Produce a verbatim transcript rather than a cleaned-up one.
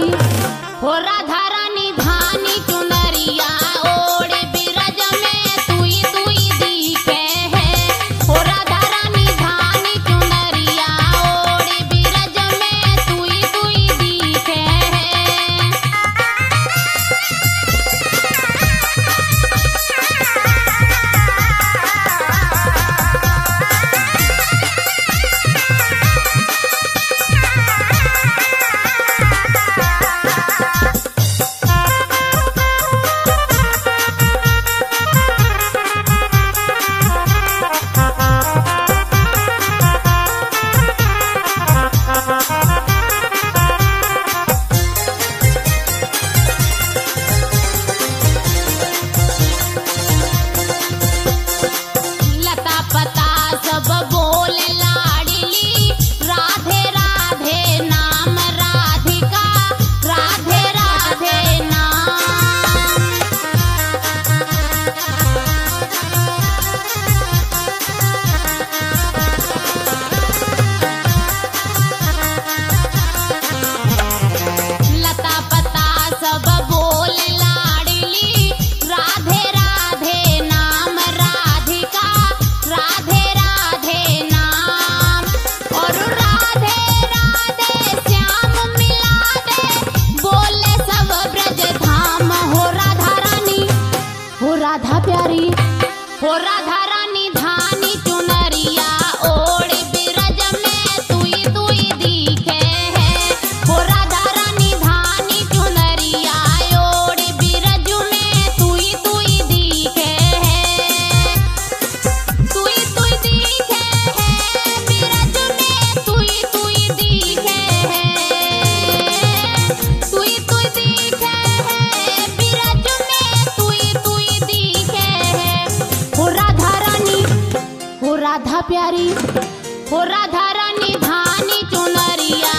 हो राधा रानी धानी चुनरिया ओढ़ बिरज में तुई तुई दिखे है। हो राधा रानी धानी चुनरिया ओढ़ बिरज में तुई तुई दिखे है। लता पता सब बोले लाडली राधे राधे नाम राधिका राधे राधे नाम। लता पता सब बोले लाडली राधे राधे नाम राधिका राधे राधे नाम। और राधे राधे श्याम मिला दे बोले सब ब्रज धाम। हो राधा रानी हो राधा प्यारी हो राधा रानी धानी चुनरिया ओढ़ बिरज में तुई तुई दिखे है। हो राधा रानी धानी चुनरिया ओढ़ बिरज में तुई तुई दिखे है। तुई तुई दिखे है बिरज में तुई तुई दिखे है। तुई तुई दिखे है बिरज में तुई तुई दिखे है। हो राधा रानी हो राधा प्यारी हो राधा रानी धानी चुनरिया